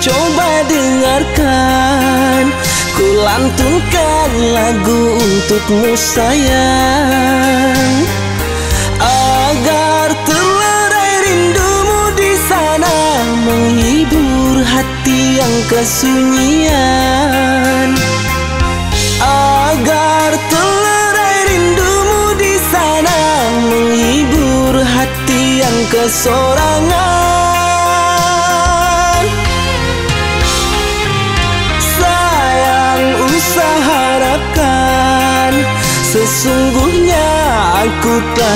coba dengarkan, ku lantunkan lagu untukmu sayang. Agar terlerai rindumu di sana, menghibur hati yang kesunyian. Agar terlerai rindumu di sana, menghibur hati yang kesorangan. Sayang, usahakan, sesungguhnya aku telah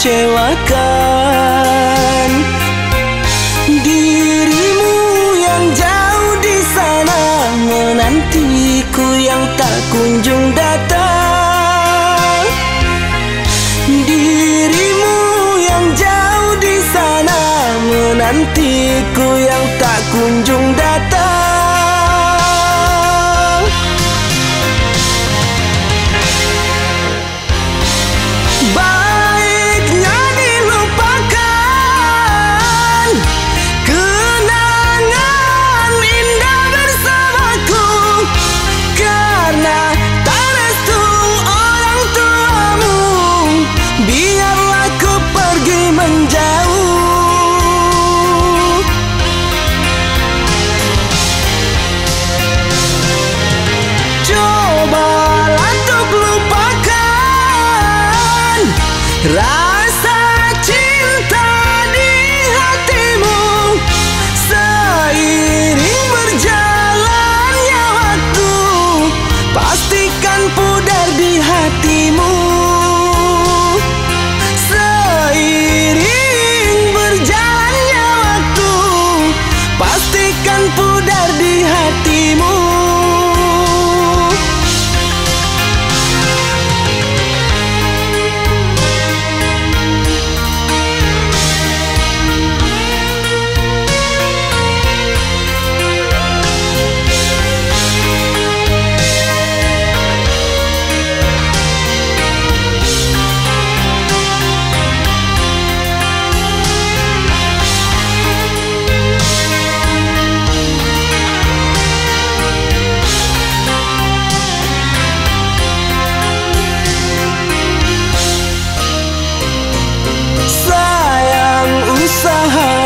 kecewakan. Dirimu yang jauh di sana, menantiku yang tak kunjung datang. Dirimu yang jauh di sana, menantiku yang tak kunjung datang. Baiknya dilupakan kenangan indah bersamaku, karena tak restu orang tuamu. Biarlah ku pergi menjauh. Cobalah untuk lupakan rasa cinta di hatimu. Seiring berjalannya waktu, pastikan pudar di hatimu. Seiring berjalannya waktu, pastikan pudar di hatimu.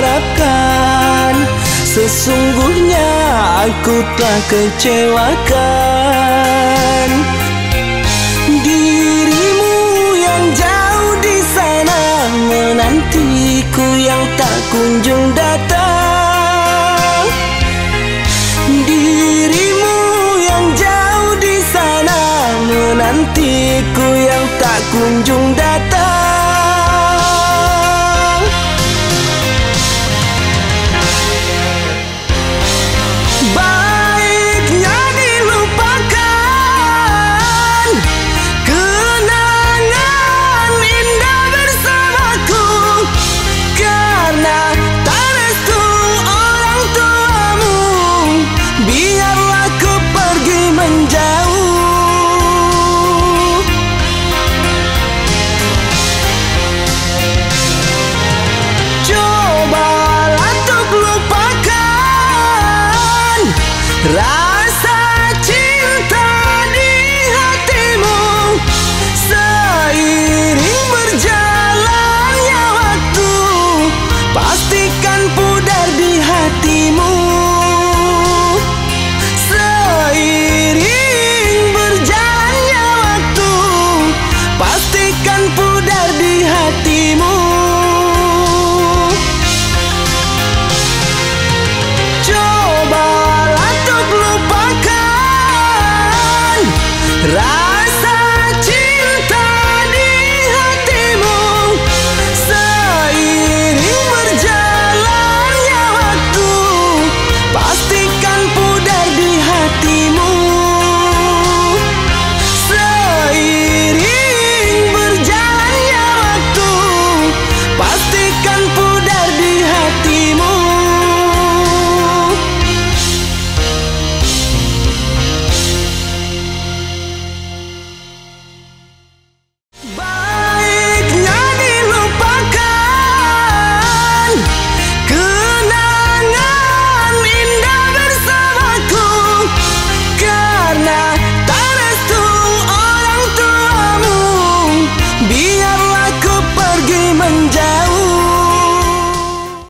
Harapkan, sesungguhnya aku telah kecewakan.